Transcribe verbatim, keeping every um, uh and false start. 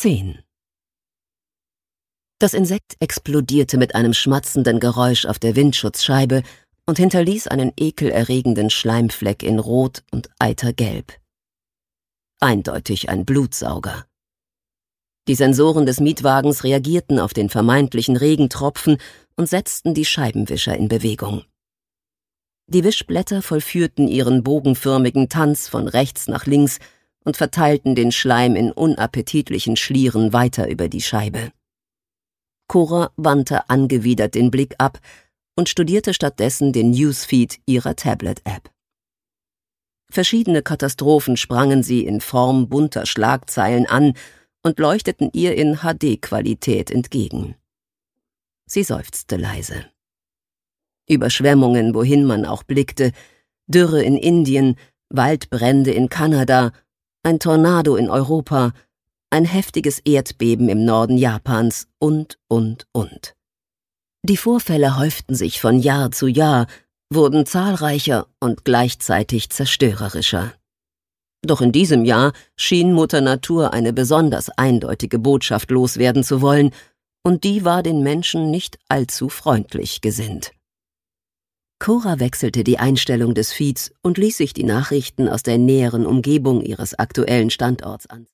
zehn. Das Insekt explodierte mit einem schmatzenden Geräusch auf der Windschutzscheibe und hinterließ einen ekelerregenden Schleimfleck in Rot und Eitergelb. Eindeutig ein Blutsauger. Die Sensoren des Mietwagens reagierten auf den vermeintlichen Regentropfen und setzten die Scheibenwischer in Bewegung. Die Wischblätter vollführten ihren bogenförmigen Tanz von rechts nach links und verteilten den Schleim in unappetitlichen Schlieren weiter über die Scheibe. Cora wandte angewidert den Blick ab und studierte stattdessen den Newsfeed ihrer Tablet-App. Verschiedene Katastrophen sprangen sie in Form bunter Schlagzeilen an und leuchteten ihr in H D-Qualität entgegen. Sie seufzte leise. Überschwemmungen, wohin man auch blickte, Dürre in Indien, Waldbrände in Kanada, ein Tornado in Europa, ein heftiges Erdbeben im Norden Japans und, und, und. Die Vorfälle häuften sich von Jahr zu Jahr, wurden zahlreicher und gleichzeitig zerstörerischer. Doch in diesem Jahr schien Mutter Natur eine besonders eindeutige Botschaft loswerden zu wollen, und die war den Menschen nicht allzu freundlich gesinnt. Cora wechselte die Einstellung des Feeds und ließ sich die Nachrichten aus der näheren Umgebung ihres aktuellen Standorts an.